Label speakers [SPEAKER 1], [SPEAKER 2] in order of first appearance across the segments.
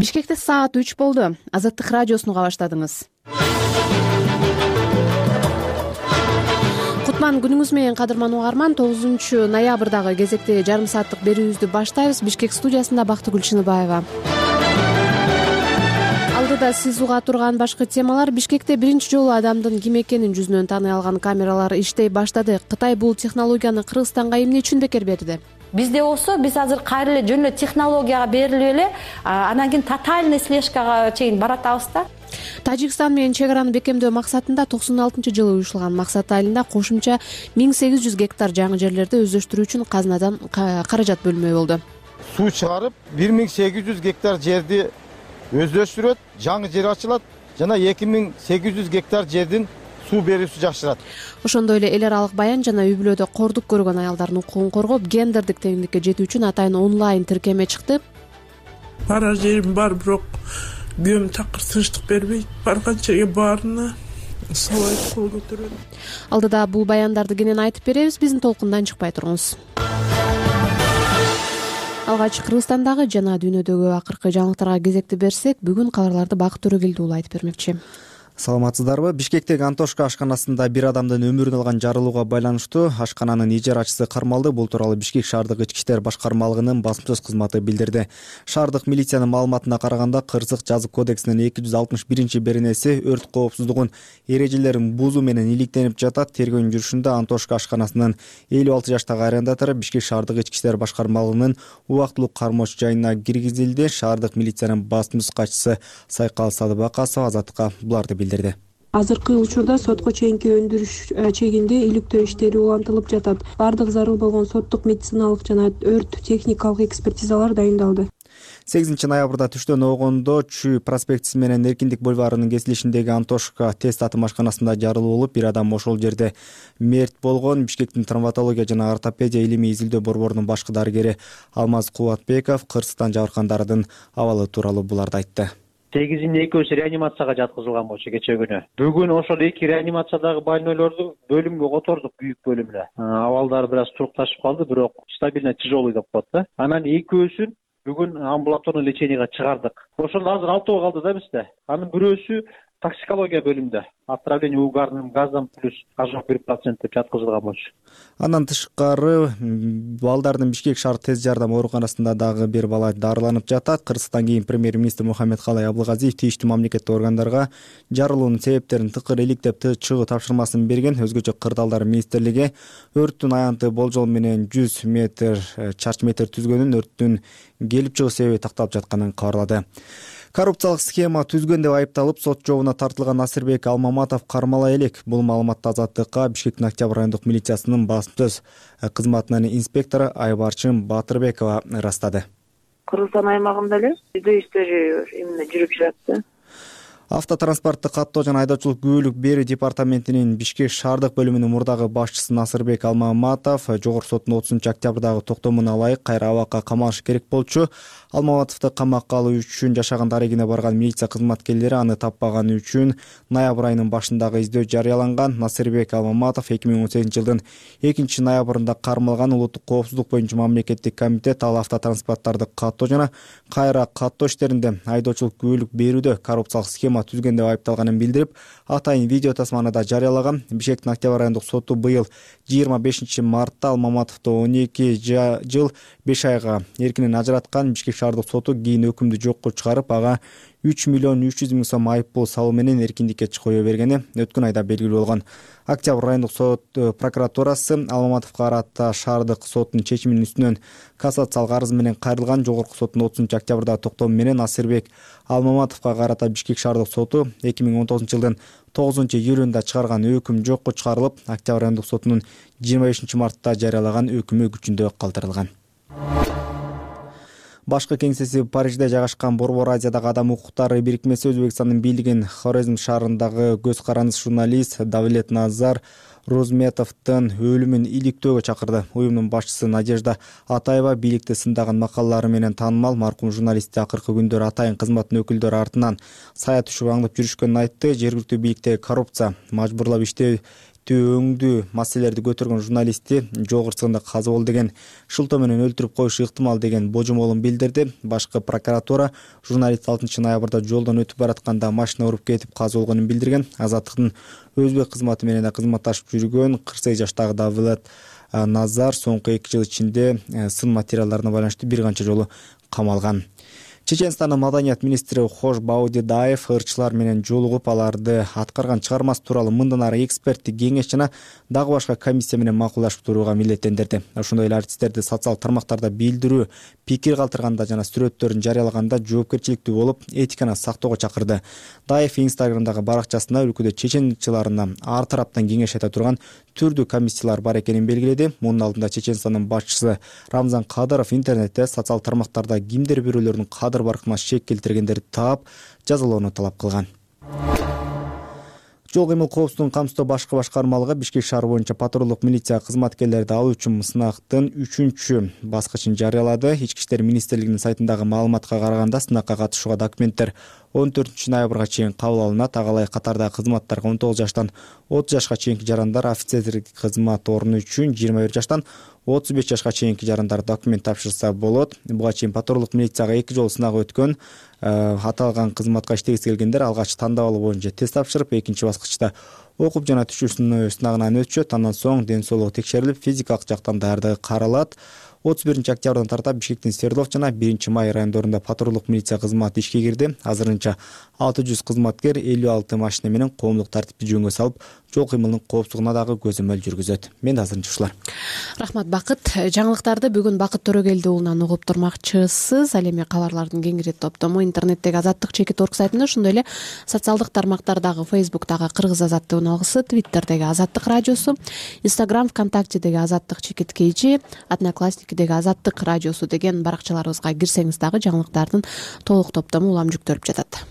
[SPEAKER 1] Бишкекте саат 3 болду. Азаттык радиосун уга баштадыңыз. Кутман күнүңүз менен, кадырман угарман. 9 ноябрдагы кезекти жарым сааттык берүүбүздү баштайбыз. Бишкек студиясында Бактыгүл Чыныбаева. Алдыда сиз уга турган башкы темалар. Бишкекте биринчи жолу адамдын ким экенин жүзүнөн тааный алган камералар иштей баштады. Кытай бул технологияны Кыргызстанга эмне үчүн бекер берди?
[SPEAKER 2] Бизде болсо биз азыр кайра эле жөн эле технологияга берилип эле анан кийин тотальный слежкага чейин баратабыз да.
[SPEAKER 1] Тажикстан менен чек араны бекемдөө максатында 96-жылы уюшулган максат айылында кошумча 1800 гектар жаңы жерлерди өздөштүрүү үчүн казынадан каражат бөлмөй болду.
[SPEAKER 3] Суу чыгарып 1800 гектар жерди өздөштүрөт, жаңы жер ачылат жана 2800 гектар жердин суу берүүсү жакшырат.
[SPEAKER 1] Ошондой эле эл аралык баян жана үй бүлөдө кордук көргөн аялдардын укугун коргоп, гендердик теңдикке жетүү үчүн атайын онлайн тиркеме чыкты.
[SPEAKER 4] Барар жерим бар, бирок күйөөм такыр тынчтык бербейт. Барган жерге баарына сабайт кол көтөрөт.
[SPEAKER 1] Алдыда бул баяндарды кенен айтып беребиз, биздин толкундан чыкпай туруңуз. Алгач Кыргызстандагы жана дүйнөдөгү акыркы жаңылыктарга кезекти берсек, бүгүн кабарларды Бакыт Төрөгелди уулу айтып бермекчи.
[SPEAKER 5] Саламатсыздарбы? Бишкектеги Антошка ашканасында бир адамдын өмүрүн алган жарылууга байланыштуу ашкананын ижарачысы кармалды. Бул тууралуу Бишкек шаардык ички иштер башкармалыгынын басма сөз кызматы билдирди. Шаардык милициянын маалыматына караганда, Кырсык жазык кодексинин 261-беренеси өрт коопсуздугун эрежелерин бузуу менен иликтенип жатат. Тергөөнүн жүрүшүндө Антошка ашканасынын 56 жаштагы арендатору Бишкек шаардык ички иштер башкармалыгынын убактылуу кармош жайына киргизилди. Шаардык милициянын басма сөз катчысы Сайкал Садыбакасова Азаттыкка буларды билдирди.
[SPEAKER 6] Азыркы учурда сотко чейинки өндүрүш чегинде иликтөө иштери улантылып жатат. Бардык зарыл болгон соттук, медициналык жана өрт техникалык экспертизалар дайындалды.
[SPEAKER 5] 8 ноябрда түштөн огондо Чүй проспектиси менен Эркиндик бульварынын кесилишиндеги Антошка тест атым ашканасында жарылуу болуп, бир адам ошол жерде мерт болгон. Бишкектин травматология жана ортопедия илимий изилдөө борборунун башкы дарыгери Алмаз Кубатбеков Кырсыктан жабыркандардын абалы тууралуу буларды айтты.
[SPEAKER 7] 8-ин экөөсү реанимацияга жаткызылган болчу кече күнү. Бүгүн ошол эки реанимациядагы больнойлорду бөлүмгө котордук, büyük бөлүмүнө. Абалдары бир аз турукташып калды, бирок стабильно тяжелый деп коет да. Анан экөөсүн бүгүн амбулаторный леченияга чыгардык. Ошондо азыр 6 калды да бизде. Анын бирөөсү токсикология бөлүмүндө. Отравление угарным газом плюс ожог 1% деп жаткызылган болчу.
[SPEAKER 5] Андан тышкары балдардын Бишкек шаар тез жардам ооруканасында дагы бир бала дарыланып жатат. Кыргызстан кийин премьер-министр Мухаммедкалай Абылгазиев тийиштүү мамлекеттик органдарга жарылуунун себептерин тыкыр иликтеп чыгуу тапшырмасын берген. Өзгөчө Кырдаалдар министрлиги өрттүн аянты болжол менен 100 метр чарчы метр түзгөнүн, өрттүн келип чыгуу себеби такталып жатканын кабарлады. Коррупциялык схема түзгөн деп айыпталып, сот жообуна тартылган Насырбек Алмаматов кармала элек. Бул маалыматты Азаттыкка Бишкектин Октябрь райондук милициясынын басма сөз кызматынын инспектору Айбарчын Батырбекова ырастады.
[SPEAKER 8] Кыргызстан аймагында эле издөө иштери именно жүрүп жатты.
[SPEAKER 5] Автотранспортты каттоо жана айдоочулук күбөлүк берүү департаментинин Бишкек шаардык бөлүмүнүн мурдагы башчысы Насырбек Алмаматов Жогорку соттун 30 октябрдагы токтомуна ылайык кайра абакка камалышы керек болчу. Алмаматовду камакка алуу үчүн жашаган дарегине барган милиция кызматкерлери аны таппаганы үчүн ноябрь айынын башындагы издөө жарыяланган. Насырбек Алмаматов 2018-жылдын 2 ноябрында кармалган. Улуттук коопсуздук боюнча мамлекеттик комитет ал автотранспорттарды каттоо жана кайра каттоо иштеринде айдоочулук күбөлүк берүүдө коррупциялык схема түзгөн деп айыпталганын билдирип, атайын видео тасманы да жарыялаган. Бишкектин Октябрь райондук соту быйыл 25 мартта Алмаматовду 12 жыл 5 айга эркинен ажыраткан. Бишкек шаардык соту кийин өкүмдү жокко чыгарып, ага 3.300.000 сом айыппул салуу менен эркиндикке чыгуу бергени өткөн айда белгилүү болгон. Октябрь райондук сот прокуратурасы Алмаматовго карата шаардык соттун чечиминин үстүнөн кассациялык арыз менен кайрылган. Жогорку соттун 30 октябрдагы токтому менен Насырбек Алмаматовго карата Бишкек шаардык соту 2019-жылдын 9-июлунда чыгарган өкүм жокко чыгарылып, Октябрь райондук сотунун 25 мартта жарыялаган өкүмү күчүндө калтырылган. Башкы кеңсеси Парижде жайгашкан Борбор Азиядагы адам укуктары бирикмеси Өзбекстандын бийлигин Хорезм шаарындагы көз карандыс журналист Давлет Назар Розметовдун өлүмүн иликтөөгө чакырды. Уюмдун башчысы Надежда Атаева бийликти сындаган макалалары менен таанымал маркум журналистти акыркы күндөр атайын кызматтын өкүлдөрү артынан сая түшүп аңдып жүрүшкөнүн айтты. Жергиликтүү бийликтеги коррупция, мажбурлап иштөө өңдүү маселелерди көтөргөн журналистти жол кырсыгында каза болду деген шылтоо менен өлтүрүп коюшу ыктымал деген божомолун билдирди. Башкы прокуратура журналист 6 ноябрда жолдон өтүп баратканда машина уруп кетип каза болгонун билдирген. Азаттыктын өзбек кызматы менен кызматташып жүргөн 48 жаштагы Давлет Назар соңку 2 жыл ичинде сын материалдарына байланыштуу бир канча жолу камалган. Чеченстандын маданият министри Хош Баудидаев ырчылар менен жолугуп, аларды аткарган чыгармасы тууралуу мындан ары эксперттик кеңеш жана дагы башка комиссия менен макулдашып турууга милдеттендирди. Ошондой эле артисттерди социалдык тармактарда билдирүү, пикир калтырганда жана сүрөттөрүн жарыялаганда жоопкерчиликтүү болуп, этиканы сактоого чакырды. Даев Инстаграмдагы баракчасында өлкөдө чечен ырчыларына ар тараптан кеңеш айта турган түрдүү комиссиялар бар экенин белгиледи. Мунун алдында Чеченстандын башчысы Рамзан Кадыров интернетте социалдык тармактарда кимдер бирөөлөрдүн кадыр баркына шек келтиргендерди таап, жазалоону талап кылган. Жол кыймыл коопсуздугун камсыздоо башкы башкармалыгы Бишкек шаары боюнча патрулдук милиция кызматкерлерди алуу үчүн сынактын 3-чү баскычын жарыялады. Ички иштер министрлигинин сайтындагы маалыматка караганда сынакка катышууга документтер 14 ноябрга чейин кабыл алынат. Агалай катардагы кызматтарга 19 жаштан 30 жашка чейинки жарандар, офицерлик кызмат орну үчүн 21 жаштан 35 жашка чейинки жарандар документ тапшырса болот. Буга чейин патрулдук милицияга 2 жолу сынак өткөн. Аталган кызматка иштегиси келгендер алгач тандап алуу боюнча тест тапшырып, экинчи баскычта окуп жана түшүү сынагынан өтүшөт. Андан соң ден соолугу текшерилип, физикалык жактан даярдыгы каралат. 31 октябрдан тарта Бишкектин Свердлов жана 1 май райондорунда патрулдук милиция кызматы ишке кирди. Азырынча 600 кызматкер 56 машина менен коомдук тартипти жөнгө салып, жол кыймылынын коопсуздугуна дагы көзөмөл жүргүзөт. Мен азырынча ушулар.
[SPEAKER 1] Рахмат Бакыт. Жаңылыктарды бүгүн Бакыт Төрөгелди уулунан угуп турмакчысыз. Ал эми кабарлардын кеңири топтому интернеттеги azattik.org сайтында, ошондой эле социалдык тармактардагы Facebook'тагы Кыргыз азаттыгын алгысы, Twitter'деги Азаттык радиосу, Instagram, ВКонтактедеги Азаттык чекиткейчи, Одноклассникдеги Азаттык радиосу деген баракчаларыбызга кирсеңиз дагы жаңылыктардын толук топтому улам жүктөлүп жатат.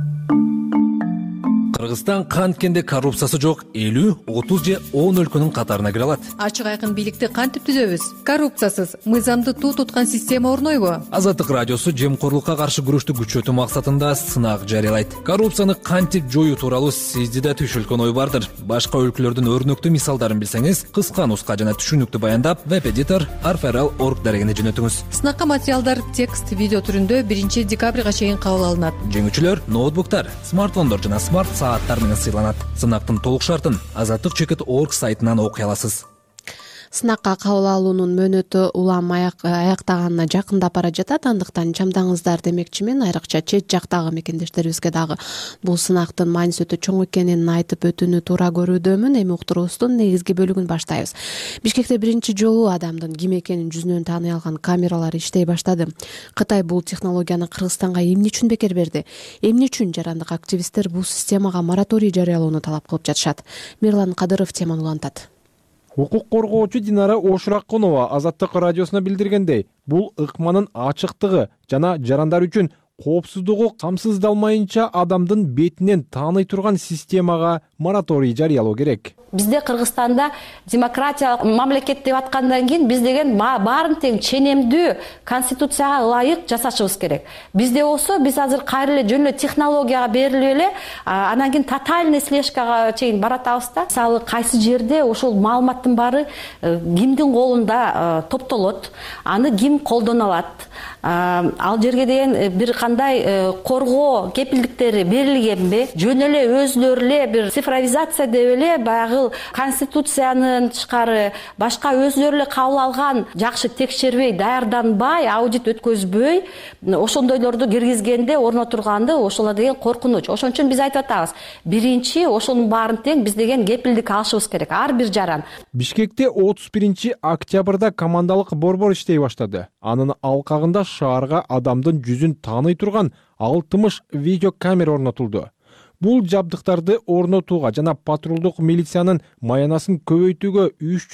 [SPEAKER 9] Кыргызстан канткенде коррупциясы жок 50, 30 же 10 өлкөнүн катарына кире алат.
[SPEAKER 10] Ачык айкын бийликти кантип түзөбүз? Коррупциясыз, мыйзамды туу туткан система орнойбу?
[SPEAKER 9] Азаттык радиосу жемкорлукка каршы күрөштү күчөтүү максатында сынак жарыялайт. Коррупцияны кантип жоюу тууралуу сизде да түшүлгөн ой бардыр. Башка өлкөлөрдүн өрнөктүү мисалдарын билсеңиз, кыска нуска жана түшүнүктүү баяндап, веб-эдитор arferal.org дарегине жөнөтүңүз.
[SPEAKER 10] Сынакка материалдар текст, видео түрүндө 1 декабрга чейин кабыл алынат.
[SPEAKER 9] Жеңүүчүлөр ноутбуктар, смартфондор жана смарт сааттар менен сыйланат. Сынактын толук шартын azattik.org сайтынан окуй аласыз.
[SPEAKER 1] Сынакка кабыл алуунун мөөнөтү улам аяктаганына жакындап бара жатат. Андыктан чамдаңыздар демекчимен, айрыкча чет жактагы мекендештерибизге дагы бул сынактын мааниси өтө чоң экенин айтып өтүүнү туура көрүүдөмүн. Эми уктуруубуздун негизги бөлүгүн баштайбыз. Бишкекте биринчи жолу адамдын ким экенин жүзүнөн тааный алган камералар иштей баштады. Кытай бул технологияны Кыргызстанга эмне үчүн бекер берди? Эмне үчүн жарандык активисттер бул системага мораторий жарыялоону талап кылып жатышат? Мирлан Кадыров теманы улантат.
[SPEAKER 11] Укук коргоочу Динара Ошураккунова Азаттык радиосуна билдиргендей, бул ыкманын ачыктыгы жана жарандар үчүн коопсуздугу камсыздалмайынча адамдын бетинен тааный турган системага мораторий жарыялоо керек.
[SPEAKER 2] Бизде Кыргызстанда демократиялык мамлекет деп аткандан кийин биз деген баарын тең ченемдүү конституцияга ылайык жасашыбыз керек. Бизде болсо биз азыр кайра эле жөн эле технологияга берилип эле анан кийин тотальный слежкага чейин баратабыз да. Мисалы кайсы жерде ошол маалыматтын баары кимдин колунда топтолот, аны ким колдоно алат, ал жерге деген бир кандай коргоо кепилдиктери берилгенби, жөн эле өзүлөрү эле бир цифровизация деп эле баягы конституциянын тышкары башка өзүлөрү эле кабыл алган жакшы текшербей, даярданбай, аудит өткөзбөй, ошондойлорду киргизгенде орнотурганды ошолор деген коркунуч. Ошон үчүн биз айтып атабыз, биринчи ошонун баарын тең биз деген кепилдик алышыбыз керек, ар бир жаран.
[SPEAKER 11] Бишкекте 31 октябрда командалык борбор иштей баштады. Анын алкагында шаарга адамдын жүзүн тааный турган 60 видеокамера орнотулду. Бул жабдыктарды орнотууга жана патрулдук милициянын маянасын көбөйтүүгө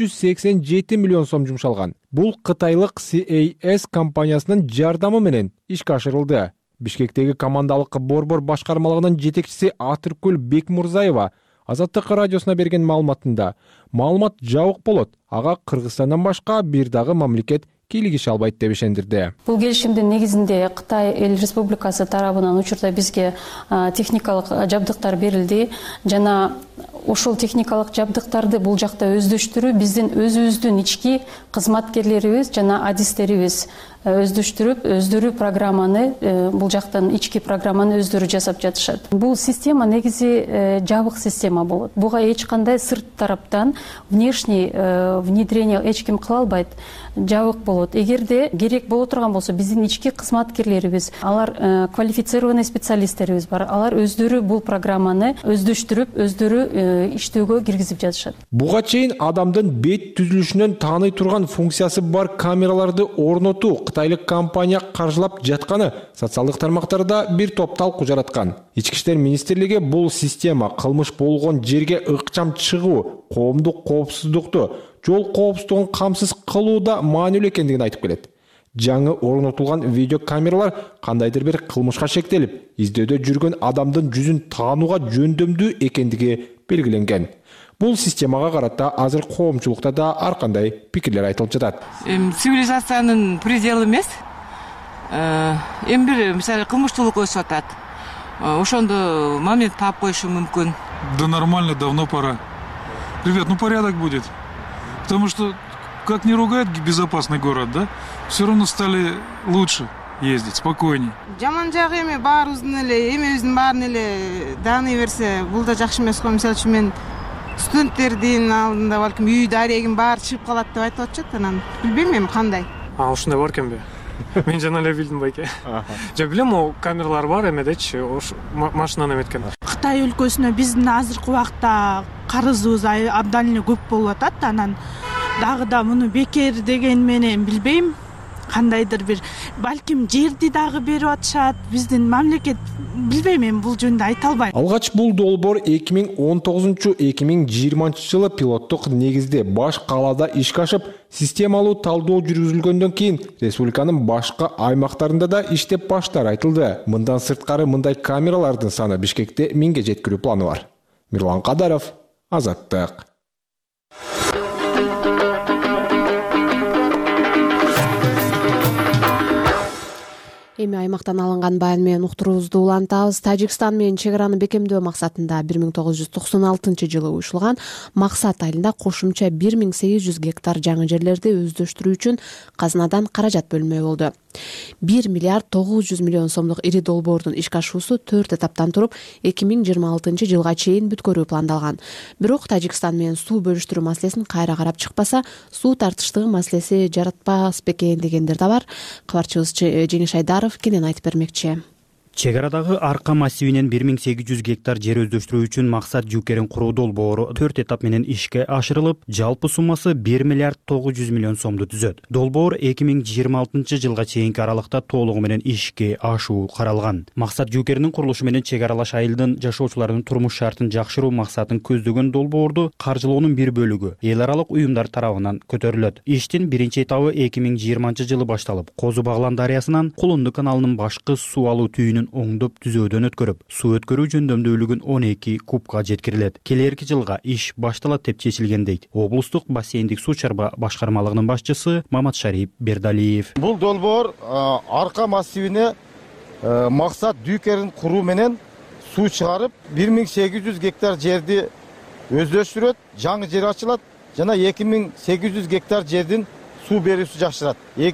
[SPEAKER 11] 387 миллион сом жумшалган. Бул кытайлык CAS компаниясынын жардамы менен ишке ашырылды. Бишкектеги командалык борбор башкармалыгынын жетекчиси Атыркүл Бекмурзаева Азаттык радиосуна берген маалыматында, маалымат жабык болот. Ага Кыргызстандан башка бир дагы мамлекет кийлигише албайт деп ишендирди.
[SPEAKER 12] Бул келишимдин негизинде Кытай Эл Республикасы тарабынан учурда бизге техникалык жабдыктар берилди жана ошол техникалык жабдыктарды бул жакта өздөштүрүү биздин өзүбүздүн ички кызматкерлерибиз жана адистерибиз өздөштүрүп өздөрү программаны бул жактан ички программаны өздөрү жасап жатышат. Бул система негизи жабык система болот. Буга эч кандай сырт тараптан внешний внедрение эч ким кыла албайт. Жабык болот. Эгерде керек боло турган болсо биздин ички кызматкерлерибиз, алар квалифицированный специалисттерибиз бар. Алар өздөрү бул программаны өздөштүрүп, өздөрү иштөөгө киргизип жатышат.
[SPEAKER 11] Буга чейин адамдын бет түзүлүшүнөн тааный турган функциясы бар камераларды орнотуу кытайлык компания каржылап жатканы социалдык тармактарда бир топ талкуу жараткан. Ички иштер министрлиги бул система кылмыш болгон жерге ыкчам чыгуу, коомдук коопсуздукту, жол коопсуздугун камсыз кылууда маанилүү экендигин айтып келет. Жаңы орнотулган видео камералар кандайдыр бир кылмышка шектелип, издөөдө жүргөн адамдын жүзүн таанууга жөндөмдүү экендиги белгиленген. Бул системага карата азыр коомчулукта да ар кандай пикирлер айтылып жатат.
[SPEAKER 13] Цивилизациянын пределы эмес. Эми бир мисалы кылмыштуулук өсүп атат. Ошондо момент таап коюшу мүмкүн.
[SPEAKER 14] Да нормально, давно пора. Ребят, порядок будет. Потому что, как не ругать безопасный город, да? Все равно стали лучше ездить, спокойнее.
[SPEAKER 15] Жаман жагы эми баарыбыздын эле, эмебиздин баарын эле дааный берсе, бул да жакшы эмес го. Мисалы үчүн мен студенттердин алдында балким үйдө арегин баары чыгып калат деп айтып атышат. Анан билбейм эми кандай.
[SPEAKER 16] Ушундай бар экенби? Мен жана эле билдим байке. Же билем, о камералар бар эмедечи, машинаны эметкен.
[SPEAKER 17] Кытай өлкөсүнө биздин азыркы убакта карызыбыз абдан эле көп болуп атат. Анан дагы да муну бекер деген менен билбейм. Кандайдыр бир балким жерди дагы берип атышат. Биздин мамлекет билбейм, мен бул жөнүндө айта албайм.
[SPEAKER 11] Алгач бул долбоор 2019-2020 жылы пилоттук негизде баш калаада ишке ашып, системалуу талдоо жүргүзүлгөндөн кийин республиканын башка аймактарында да иштеп баштары айтылды. Мындан сырткары мындай камералардын саны Бишкекте 1000ге жеткирүү планы бар. Мирлан Кадаров, Азаттык.
[SPEAKER 1] Эми аймактан алынган баян менен уктуруубузду улантабыз. Тажикстан менен чек араны бекемдөө максатында 1996 жылы уюшулган Максат айылында кошумча 1800 гектар жаңы жерлерди өздөштүрүү үчүн казынадан каражат бөлмө болду. 1 миллиард 900 миллион сомдук ири долбоордун ишке ашуусу 4 этаптан туруп 2026 жылга чейин бүткөрүү пландалган. Бирок Тажикстан менен суу бөлүштүрүү маселесин кайра карап чыкпаса, суу тартыштыгы маселеси жаратпас бекен дегендер да бар. Кабарчыбыз Жеңиш Айдаров кенен айтып бермекчи.
[SPEAKER 18] Чек арадагы Арка массивинен 1800 гектар жер өздөштүрүү үчүн Максат жүкерин куруу долбоору 4 этап менен ишке ашырылып, жалпы суммасы 1 миллиард 900 миллион сомду түзөт. Долбоор 2026 жылга чейинки аралыкта толугу менен ишке ашуу каралган. Максат жүкеринин курулушу менен чек аралаш айылдын жашоочуларынын турмуш шартын жакшыруу максатын көздөгөн долбоорду каржылоонун бир бөлүгү эл аралык уюмдар тарабынан көтөрүлөт. Иштин биринчи этабы 2020 жылы башталып, Козу Баглан дарыясынан Кулунду каналынын башкы суу алуу түйүнүн оңдоп түзөөдөн өткөрүп, суу өткөрүү жөндөмдүүлүгүн 12 кубка жеткирилет. Келерки жылга иш башталат деп чечилген дейт облустук бассейндик суу чарба башкармалыгынын башчысы Маматшарип Бердалиев.
[SPEAKER 3] Бул долбоор Арка массивине Максат дүйкерин куруу менен суу чыгарып, 1800 гектар жерди өздөштүрөт, жаңы жер ачылат жана 2800 гектар жердин суу берүүсү жакшырат.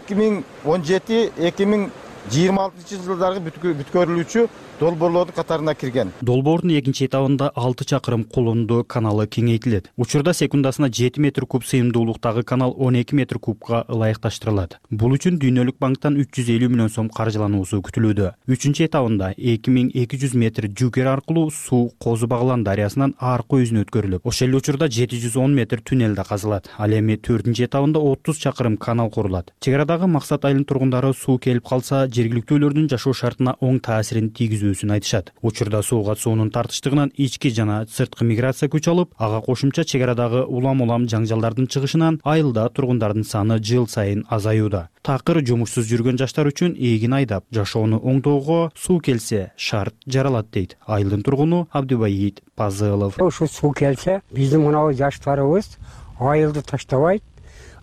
[SPEAKER 3] 2017-2026 жылдары бүткөрүлүүчү долбоорлордун катарына кирген.
[SPEAKER 18] Долбоордун экинчи этабында 6 чакырым Кулунду каналы кеңейтилет. Учурда секундасына 7 метр куб сыйымдуулуктагы канал 12 метр кубка ылайыкташтырылат. Бул үчүн Дүйнөлүк банктан 350 миллион сом каржылануусу күтүлүүдө. Үчүнчү этабында 2200 метр жүкер аркылуу суу Козу Баглан дарыясынан аркы өзүнө өткөрүлүп, ошол эле учурда 710 метр туннел да казылат. Ал эми 4-ч этабында 30 чакырым канал курулат. Чек арадагы Максат айылынын тургундары суу келип калса, жергиликтүүлөрдүн жашоо шартына оң таасирин тийгизүүсүн айтышат. Учурда сууга суунун тартыштыгынан ички жана сырткы миграция күч алып, ага кошумча чек арадагы улам жаңжалдардын чыгышынан айылда тургундардын саны жыл сайын азаюуда. Такыр жумушсуз жүргөн жаштар үчүн эгин айдап, жашоону оңдоого суу келсе шарт жаралат дейт айылдын тургуну Абдубайит Пазылов.
[SPEAKER 19] Ушу суу келсе, биздин мынау жаштарыбыз айылды таштабайт,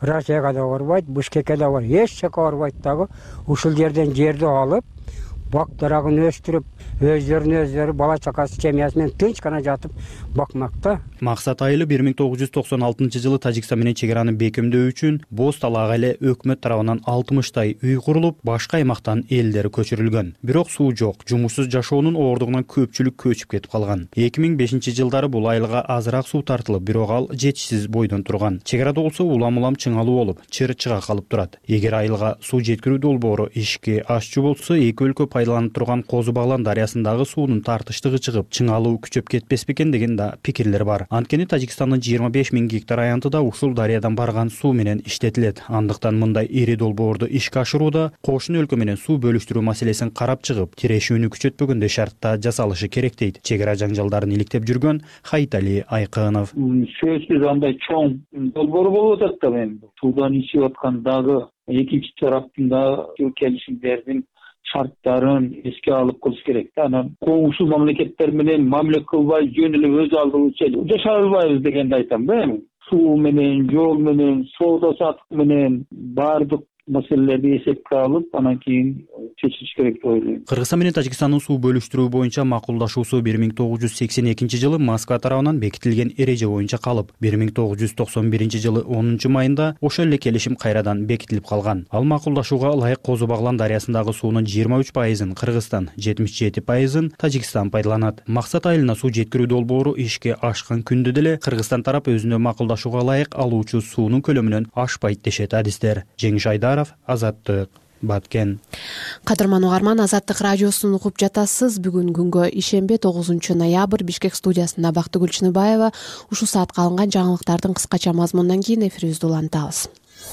[SPEAKER 19] Россияга да барбайт, Бишкекке да бар, эч жака барбайт дагы. Ушул жерден жерди алып, бак дарагын өстүрүп, өздөрү бала чакасы семьясы менен тынч гана жатып бакмакта.
[SPEAKER 18] Максат Айылы 1996 Тажикстан менен чек араны бекемдөө үчүн Боз талаага эле өкмөт тарабынан 60 үй курулуп, башка аймактан элдер көчүрүлгөн. Бирок суу жок, жумушсуз жашоонун оордугунан көпчүлүк көчүп кетип калган. 2005-жылдары бул айылга азыраак суу тартылып, бирок ал жетишсиз бойдон турган. Чек арада болсо улам чыңалуу болуп, чыга калып турат. Эгер айылга суу жеткирүү долбоору ишке ашчу болсо, эки өлкө пайдаланып турган Козу Баглан дарыясындагы суунун тартыштыгы чыгып, чыңалуу күчөп кетпес бекен деген да пикирлер бар. Анткени Тажикстандын 25 000 гектар аянтыда ушул дарыядан барган суу менен иштетилет. Андыктан мындай ири долбоорду ишке ашырууда кошуна өлкө менен суу бөлүштүрүү маселесин карап чыгып, тирешүүнү күчөтпөгөндөй шартта жасалышы керек дейт чек ара жаңжалдарын иликтеп жүргөн Хайтали Айкынов.
[SPEAKER 20] Сөзсүз андай чоң долбоор болуп атат да, эми суудан ичип аткандагы экинчи тараптын да келишимдердин шарттарын эске алып кылыш керек да. Анан коңшу мамлекеттер менен мамиле кылбай жөн эле өз алдыбызча жашай албайбыз дегенди айтам да. Эми суу менен, жол менен, соода саттык менен баардык маселелерди эсепке алып, анан кийин чечиш керек деп ойлойм.
[SPEAKER 18] Кыргызстан менен Тажикстандын суу бөлүштүрүү боюнча макулдашуусу 1982-жылы Москва тарабынан бекитилген эреже боюнча калып, 1991-жылы 10-майында ошол эле келишим кайрадан бекитилип калган. Ал макулдашууга ылайык Козу Баглан дарыясындагы суунун 23%-ын Кыргызстан, 77%-ын Тажикстан пайдаланат. Максат Айылына суу жеткирүү долбоору ишке ашкан күндө деле Кыргызстан тарап өзүнө макулдашууга ылайык алуучу суунун көлөмүнөн ашпайт дешет адистер. Жеңиш Азаттык, Баткен.
[SPEAKER 1] Кадырман угарман, Азаттык радиосун угуп жатасыз. Бүгүн күнгө ишембе 9-ноябрь Бишкек студиясында Бактыгүл Чыныбаева. Ушул саатка алынган жаңылыктардын кыскача мазмунунан кийин эфирибизди улантабыз.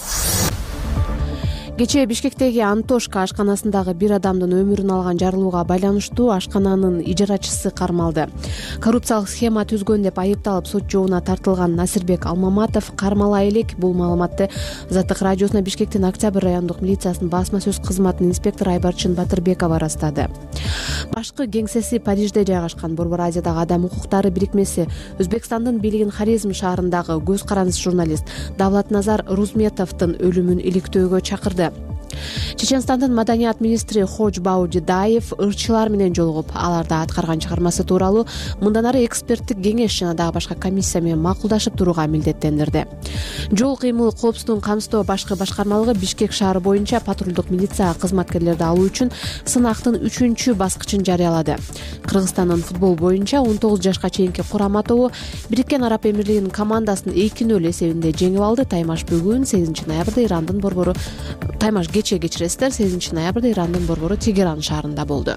[SPEAKER 1] Кечээ Бишкектеги Антошка ашканасындагы бир адамдын өмүрүн алган жарылууга байланыштуу ашкананын ижарачысы кармалды. Коррупциялык схема түзгөн деп айыпталып сот жообуна тартылган Насирбек Алмаматов кармала элек. Бул маалыматты Азаттык радиосуна Бишкектин Октябрь райондук милициясынын басма сөз кызматынын инспектору Айбарчын Батырбекова ырастады. Башкы кеңсеси Парижде жайгашкан Борбор Азиядагы адам укуктары бирикмеси Өзбекстандын бийлигин Хорезм шаарындагы көз карандысыз журналист Давлатназар Рузметовдун өлүмүн иликтөөгө чакырды. Чеченстандын маданият министри Хоч Баудидаев ырчылар менен жолугуп, аларда аткарган чыгармасы тууралуу мындан ары эксперттик кеңеш жана дагы башка комиссия менен макулдашып турууга милдеттендирди. Жол кыймыл коопсуздугун камсыздоо башкы башкармалыгы Бишкек шаары боюнча патрулдук милиция кызматкерлерди алуу үчүн сынактын 3-чү баскычын жарыялады. Кыргызстандын футбол боюнча 19 жашка чейинки курама тобу Бириккен Араб Эмирлигинин командасын 2-0 эсебинде жеңип алды. Таймаш бүгүн 8 ноябрда Ирандын борбору кечиресиздер, 8 ноябрда Ирандын борбору Тегеран шаарында болду.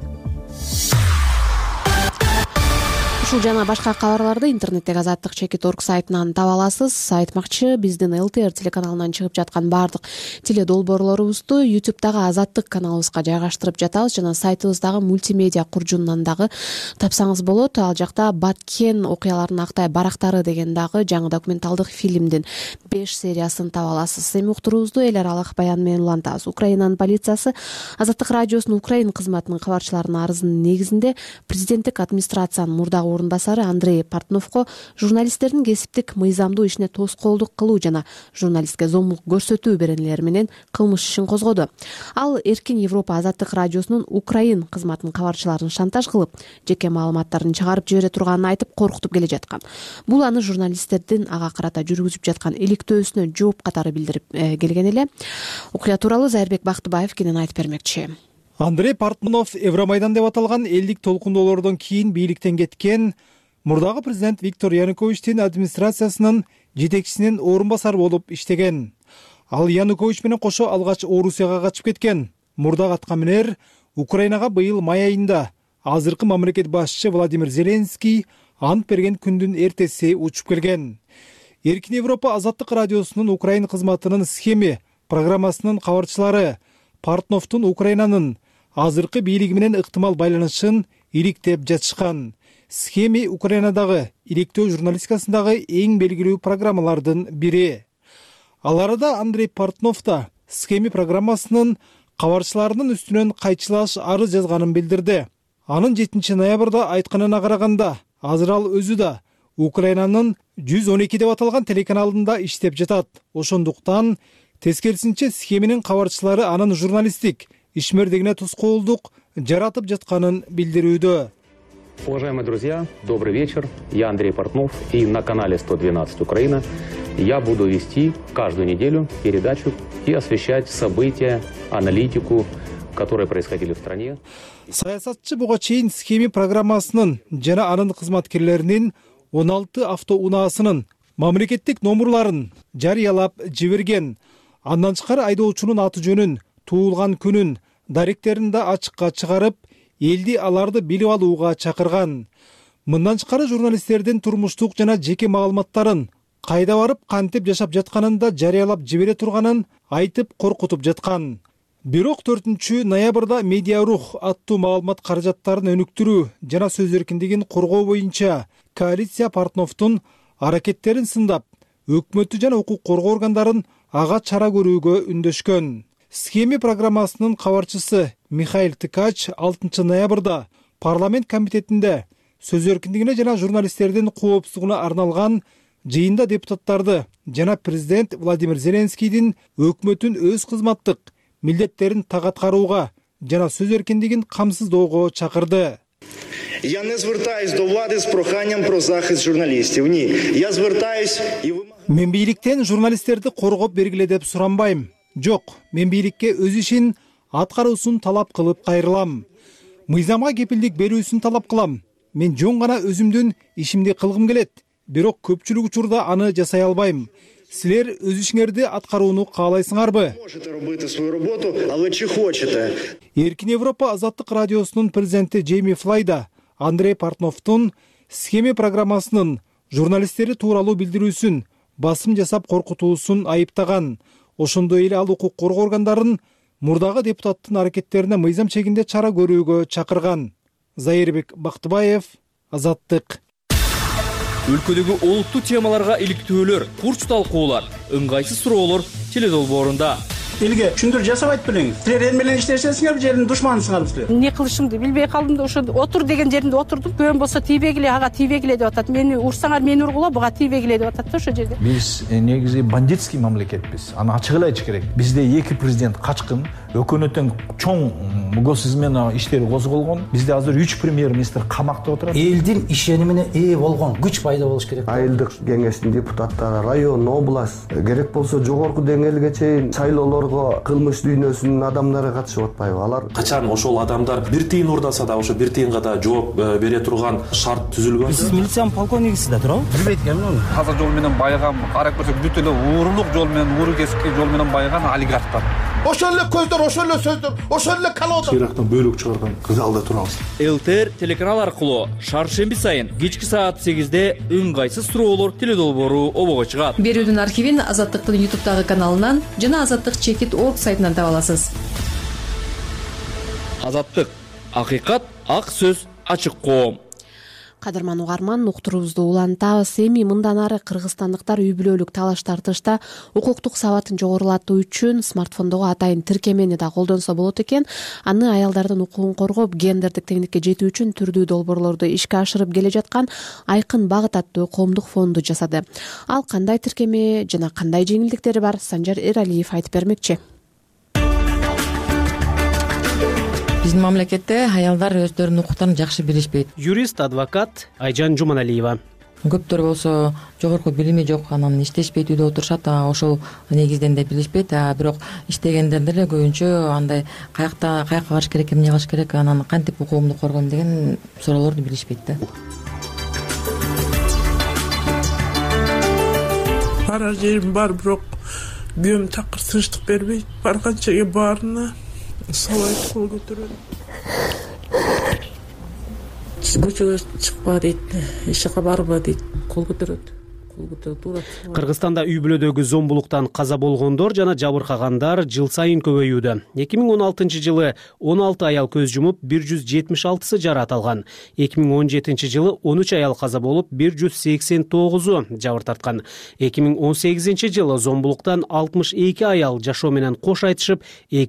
[SPEAKER 1] Ушул жана башка кабарларды интернеттеги azattik.org сайтынан таба аласыз. Айтмакчы, биздин ЛТР телеканалынан чыгып жаткан баардык теле долбоорлорубузду YouTube'дагы Азаттык каналыбызга жайгаштырып жатабыз жана сайтыбыздагы мультимедиа куржунунан дагы тапсаңыз болот. Ал жакта Баткен окуяларынын актай барактары деген дагы жаңы документалдык фильмдин 5 сериясын таба аласыз. Эми уктуруубузду эл аралык баян менен улантабыз. Украинанын полициясы Азаттык радиосунун Украин кызматынын кабарчыларынын арызынын негизинде президенттик администрациянын мурдагы орунбасары Андрей Портновко журналисттердин кесиптик мыйзамдуу ишине тоскоолдук кылуу жана журналистке зомбулук көрсөтүү беренелери менен кылмыш ишин козгоду. Ал Эркин Европа Азаттык радиосунун Украин кызматынын кабарчыларын шантаж кылып, жеке маалыматтарын чыгарып жибере турганын айтып коркутуп келе жаткан. Бул аны журналисттердин ага карата жүргүзүп жаткан иликтөөсүнө жооп катары билдирип келген эле. Окуя тууралуу Зайырбек Бактыбаев кенен айтып бермекчи.
[SPEAKER 21] Андрей Портнов Евромайдан деп аталган элдик толкундоолордон кийин бийликтен кеткен мурдагы президент Виктор Януковичтин администрациясынын жетекчисинин орун басары болуп иштеген. Ал Янукович менен кошо алгач Орусияга качып кеткен. Мурдагы аткаминер Украинага быйыл май айында азыркы мамлекет башчысы Владимир Зеленский ант берген күндүн эртеси учуп келген. Эркин Европа Азаттык радиосунун Украин кызматынын схеми программасынын кабарчылары Портновдун Украинанын азыркы бийлиги менен ыктымал байланышын иликтеп жатышкан. Схеми Украинадагы иликтөө журналистикасындагы эң белгилүү программалардын бири. Ал арада Андрей Портнов да схеми программасынын кабарчыларынын үстүнөн кайчылаш арыз жазганын билдирди. Анын 7 ноябрда айтканына караганда, азыр ал өзү да Украинанын 112 деп аталган телеканалында иштеп жатат. Ошондуктан тескерисинче схеменин кабарчылары анын журналисттик ишмердигине тоскоолдук жаратып жатканын билдирүүдө.
[SPEAKER 4] Уважаемые друзья, добрый вечер. Я Андрей Портнов, и на канале 112 Украина я буду вести каждую неделю передачу и освещать события, аналитику, которые происходили в стране.
[SPEAKER 21] Саясатчы буга чейин схема программасынын жана анын кызматкерлеринин 16 автоунаасынын мамлекеттик номурларын жарыялап жиберген. Андан тышкары айдоочунун аты жөнүн, туулган күнүн, даректерин да ачыкка чыгарып, элди аларды билип алууга чакырган. Мындан тышкары журналисттердин турмуштук жана жеке маалыматтарын кайда барып кантип жашап жатканын да жарыялап жибере турганын айтып коркутуп жаткан. Бирок 4 ноябрда Медиа Рух аттуу маалымат каражаттарын өнүктүрүү жана сөз эркиндигин коргоо боюнча коалиция Портновдун аракеттерин сындап, өкмөттү жана укук коргоо органдарын ага чара көрүүгө үндөшкөн. Схема программасынын кабарчысы Михаил Тыкач 6 ноябрда парламент комитетинде сөз эркиндигине жана журналисттердин коопсуздугуна арналган жыйында депутаттарды жана президент Владимир Зеленскийдин өкмөттүн өз кызматтык милдеттерин так аткарууга жана сөз эркиндигин камсыздоого чакырды.
[SPEAKER 22] Я не звертаюсь до влади з проханням про захист журналістів. Ні, я звертаюсь і вимагаю.
[SPEAKER 21] Мен бийликтен журналисттерди коргоп бергиле деп суранбайм. Жок, мен бийликке өз ишин аткаруусун талап кылып кайрылам. Мыйзамга кепилдик берүүсүн талап кылам. Мен жөн гана өзүмдүн ишимди кылгым келет, бирок көпчүлүк учурда аны жасай албайм. Силер өз ишиңерди аткарууну каалайсыңарбы?
[SPEAKER 22] Можете робити свою роботу, але чи хочете?
[SPEAKER 21] Эркин Европа Азаттык радиосунун президенти Джейми Флайда Андрей Портновдун схема программасынын журналисттери тууралуу билдирүүсүн басым жасап коркутуусун айыптаган. Ошондой эле ал укук коргоо органдарын мурдагы депутаттын аракеттерине мыйзам чегинде чара көрүүгө чакырган. Зайырбек Бактыбаев, Азаттык.
[SPEAKER 23] Өлкөдөгү олуттуу темаларга иликтөөлөр, курч талкуулар, ыңгайсыз суроолор теледолбоорунда.
[SPEAKER 24] Элге түшүндүрүү жасап айтып белеңиз. Силер эл менен иштешесиңер, жердин душманысыңар силер.
[SPEAKER 25] Эмне кылышымды билбей калдым да ошо отур деген жеринде отурдум. Көн болсо тийбегиле, ага тийбегиле деп атат. Мени урсаңар, мени ургула, буга тийбегиле деп атат да ошо жерде.
[SPEAKER 26] Биз негизи бандитский мамлекетпиз. Аны ачык эле айтыш керек. Бизде эки президент качкын, өкмөттүн чоң госизмена иштери козголгон. Бизде азыр 3 премьер-министр камакта отурат.
[SPEAKER 27] Элдин ишенимине ээ болгон күч пайда болуш керек.
[SPEAKER 28] Айылдык кеңештин депутаттары, район, область, керек болсо жогорку деңгээлге чейин шайлоолорго кылмыш дүйнөсүнүн адамдары катышып атпайбы? Алар
[SPEAKER 29] качан ошол адамдар бир тыйын урдаса да ошо бир тыйынга да жооп бере турган шарт түзүлгөн.
[SPEAKER 27] Сиз милициянын полковнигисиз да туурабы?
[SPEAKER 26] Билбейт экенмин.
[SPEAKER 30] Таза жол менен байыган, карап көрсөк бүт эле уурулук жол менен, ууру кесипки жол менен байыган олигархтар.
[SPEAKER 28] ошол эле көздөр, ошол эле сөздөр, ошол эле калоодо.
[SPEAKER 26] Ирактан бөлүк чыгарган залда турабыз.
[SPEAKER 23] ЛТР телеканал аркылуу шаршемби сайын кечки саат 8-де ыңгайсыз суроолор теледолбоору обого чыгат.
[SPEAKER 10] Берүүдүн архивин Азаттыктын YouTube'дагы каналынан жана Азаттык /org сайтынан таба аласыз.
[SPEAKER 23] Азаттык, акыйкат, ак сөз, ачык коом.
[SPEAKER 1] Кадырман угарман, уктуруубузду улантабыз. Эми мындан ары кыргызстандыктар үй бүлөлүк талаш тартышта укуктук сабатын жогорулатуу үчүн смартфондогу атайын тиркемени да колдонсо болот экен. Аны аялдардын укугун коргоп, гендердик теңдикке жетүү үчүн түрдүү долбоорлорду ишке ашырып келе жаткан Айкын Багыт аттуу коомдук фонду жасады. Ал кандай тиркеме жана кандай жеңилдиктери бар, Санжар Эралиев айтып бермекчи.
[SPEAKER 31] Биздин мамлекетте аялдар өздөрүнүн укуктарын жакшы билишпейт.
[SPEAKER 32] Юрист, адвокат Айжан Жуманалиева.
[SPEAKER 31] Көптөр болсо жогорку билими жок, анан иштешпейт, үйдө отурушат, ошол негизден да билишпейт. Бирок иштегендер деле көбүнчө андай каяка барыш керек, эмне кылыш керек, анан кантип укугумду коргойм деген суроолорду билишпейт да.
[SPEAKER 33] Бара жерим бар, бирок күйөөм такыр тынчтык бербейт. Барган жерге баарына солай кол көтөрөт. Көчөгө чыкпа дейт, эч жака барба дейт, кол көтөрөт.
[SPEAKER 32] Кыргызстанда үй бүлөдөгү зомбулуктан каза болгондор жана жабыркагандар жыл сайын көбөйүүдө. 2016 жылы 16 аял көз жумуп, 176 жараат алган. 2017 жылы 13 аял каза болуп, 189 жабыр тарткан. 2018 жылы зомбулуктан 62 аял жашоо менен кош айтышып,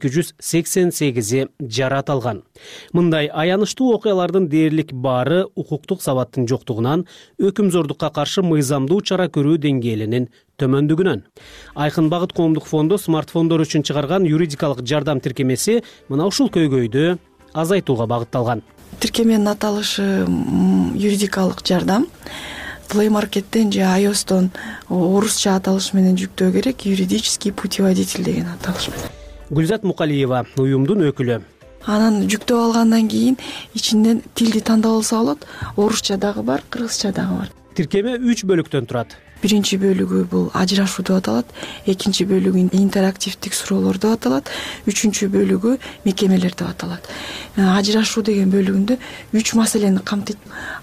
[SPEAKER 32] 288 жараат алган. Мындай аянычтуу окуялардын дээрлик баары укуктук сабаттын жоктугунан, өкүмзордукка каршы мыйзамдуу чара көрүү деңгээлинин төмөндүгүнөн. Айкын Багыт коомдук фонду смартфондор үчүн чыгарган юридикалык жардам тиркемеси мына ушул көйгөйдү азайтууга багытталган.
[SPEAKER 2] Тиркеменин аталышы юридикалык жардам. Play Market'тен же iOS'тон орусча аталыш менен жүктөө керек, юридический путеводитель деген аталыш менен.
[SPEAKER 32] Гүлзат Мукалиева, уюмдун өкүлү.
[SPEAKER 2] Анан жүктөп алгандан кийин ичинен тилди тандап алса болот. Орусча дагы бар, кыргызча дагы бар.
[SPEAKER 32] Тиркеме 3 бөлүктөн турат.
[SPEAKER 2] Биринчи бөлүгү бул ажырашуу деп аталат, экинчи бөлүгү интерактивдик суроолор деп аталат, үчүнчү бөлүгү мекемелер деп аталат. Ажырашуу деген бөлүгүндө 3 маселени камтыйт.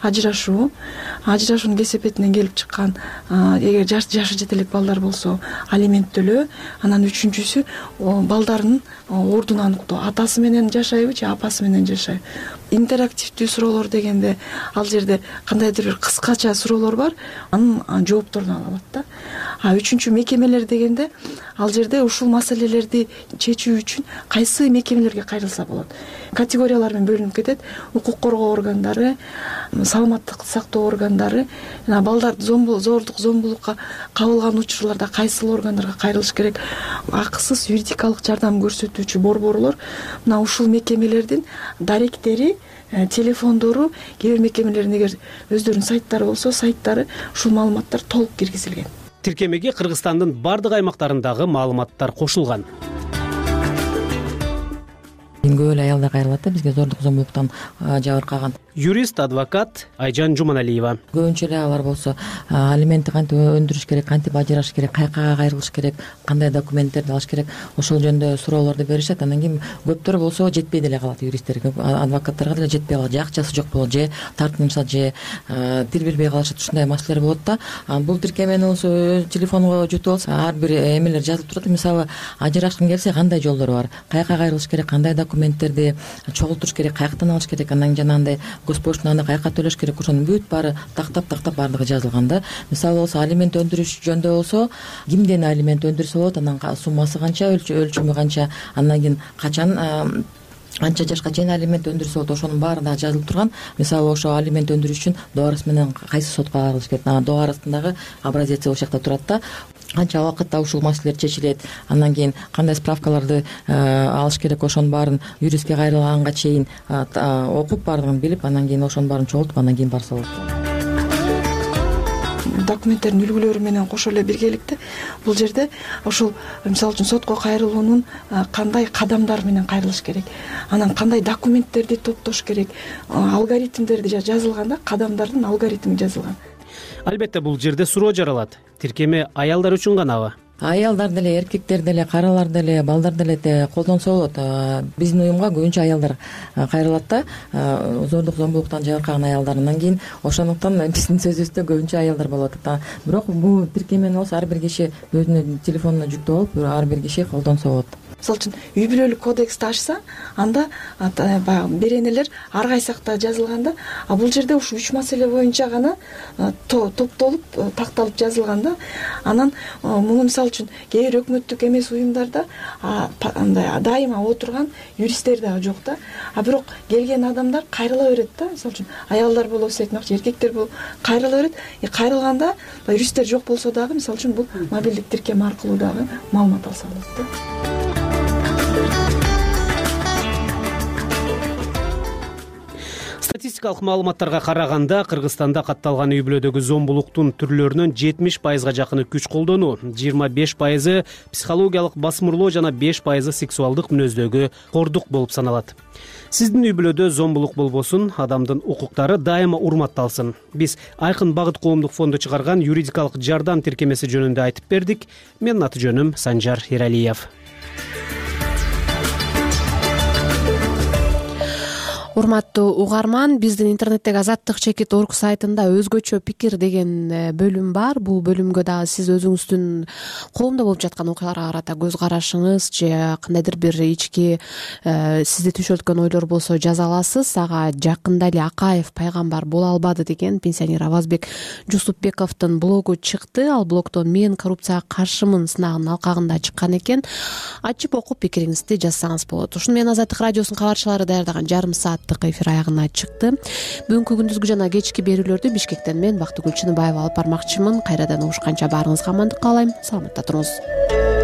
[SPEAKER 2] Ажырашуунун кесепетинен келип чыккан, эгер жашы жете элек балдар болсо, алимент төлөө. Анан үчүнчүсү балдардын ордун аныктоо, атасы менен жашайбы же апасы менен жашайбы. Интерактивдүү суроолор дегенде ал жерде кандайдыр бир кыскача суроолор бар, анын жоопторун ала алат да. Үчүнчү мекемелер дегенде ал жерде ушул маселелерди чечүү үчүн кайсы мекемелерге кайрылса болот. Категориялар менен бөлүнүп кетет. Укук коргоо органдары, саламаттык сактоо органдары, балдар зордук, зомбулукка кабылган учурларда кайсыл органдарга кайрылыш керек. Акысыз юридикалык жардам көрсөтүүчү борборлор мына ушул мекемелердин даректери, телефондору, кээ бир мекемелердин эгер өздөрүнүн сайттары болсо, сайттары ушул маалыматтар толук киргизилген.
[SPEAKER 32] Тиркемеге Кыргызстандын бардык аймактарындагы маалыматтар кошулган.
[SPEAKER 31] Көп эле аялдар кайрылат да бизге зордук, зомбулуктан жабыркаган.
[SPEAKER 32] Юрист, адвокат Айжан Жуманалиева.
[SPEAKER 31] Көбүнчө эле алар болсо алиментти кантип өндүрүш керек, кантип ажырашыш керек, кайкага кайрылыш керек, кандай документтерди алыш керек, ошол жөнүндө суроолорду беришет. Анан кийин көптөр болсо жетпей деле калат, юристтерге, адвокаттарга деле жетпей калат, же акчасы жок болот, же тартынышат, же тил билбей калышат, ушундай маселелер болот да. Бул тиркемени болсо телефонго жүктөп алса, ар бир эмелер жазылып турат. Мисалы, ажырашкың келсе кандай жолдору бар, каяка кайрылыш керек, кандай документтерди чогултуруш керек, каяктан алыш керек, анан жанагындай госпоштаны каяка төлөш керек, ошонун бүт баары тактап баардыгы жазылган да. Мисалы болсо алимент өндүрүш жөнүндө болсо, кимден алимент өндүрсө болот, анан суммасы канча, өлчөмү канча, андан кийин качан канча жашка чейин алимент өндүрсө болот, ошонун баары да жазылып турган. Мисалы ошо алимент өндүрүш үчүн доарыс менен кайсы сотко барылыш керек, доарыстын образеци ошол жакта турат да. Канча убакытта ушул маселелер чечилет, андан кийин кандай справкаларды алыш керек, ошонун баарын юристке кайрылганга чейин окуп, баардыгын билип, анан кийин ошонун баарын чогултуп, андан кийин барса болот.
[SPEAKER 2] Документтердин үлгүлөрү менен кошо эле биргеликте бул жерде ошол мисалы үчүн сотко кайрылуунун кандай кадамдар менен кайрылыш керек, анан кандай документтерди топтош керек, алгоритмдерди жазылган да, кадамдардын алгоритми жазылган.
[SPEAKER 32] Албетте бул жерде суроо жаралат. Тиркеме аялдар үчүн ганабы?
[SPEAKER 31] Аялдар деле, эркектер деле, каралар деле, балдар деле колдонсо болот. Биздин уюмга көбүнчө аялдар кайрылат да, зордук, зомбулуктан жабыркаган аялдар. Андан кийин ошондуктан биздин сөзүбүздө көбүнчө аялдар болот. Бирок бул тиркемени болсо ар бир киши өзүнүн телефонуна жүктөп алып, ар бир киши колдонсо болот.
[SPEAKER 2] Мисалы үчүн үй бүлөлүк кодексти ачса, анда баягы беренелер ар кайсыкта жазылганда, бул жерде ушу 3 маселе боюнча гана топтолуп, такталып жазылган да. Анан муну мисалы үчүн кээ бир өкмөттүк эмес уюмдарда андай дайыма отурган юристтер дагы жок да. Бирок келген адамдар кайрыла берет да. Мисалы үчүн аялдар болобу, эркектер болобу кайрыла берет. Кайрылганда юристтер жок болсо дагы, мисалы үчүн бул мобилдик тиркем аркылуу дагы маалымат алса болот да.
[SPEAKER 32] Статистикалык маалыматтарга караганда, Кыргызстанда катталган үй бүлөдөгү зомбулуктун түрлөрүнүн 70%га жакыны күч колдонуу, 25% психологиялык басмырлоо жана 5% сексуалдык мүнөздөгү кордук болуп саналат. Сиздин үй бүлөдө зомбулук болбосун, адамдын укуктары дайыма урматталсын. Биз Айкын Багыт коомдук фонду чыгарган юридикалык жардам тиркемеси жөнүндө айтып бердик. Менин аты жөнүм Санжар Эралиев.
[SPEAKER 1] урматтуу угарман, биздин интернеттеги azаттык.org сайтында өзгөчө пикир деген бөлүм бар. Бул бөлүмгө дагы сиз өзүңүздүн коомдо болуп жаткан окуяларга карата көз карашыңыз же кандайдыр бир ички сизди түшөлткөн ойлор болсо жаза аласыз. Ага жакында эле Акаев пайгамбар боло албады деген пенсионер Авазбек Жусупбековдун блогу чыкты. Ал блогдон мен коррупцияга каршымын сынагынын алкагында чыккан экен. Ачып окуп пикириңизди жазсаңыз болот. Ушуну менен Азаттык радиосунун кабарчылары даярдаган жарым сааттык эфир аягына чыкты. Бүгүнкү күндүзгү жана кечки берүүлөрдү Бишкектен мен Бактыгүл Чыныбаева алып бармакчымын. Кайрадан угушканча баарыңызга амандык каалайм. Саламатта туруңуз.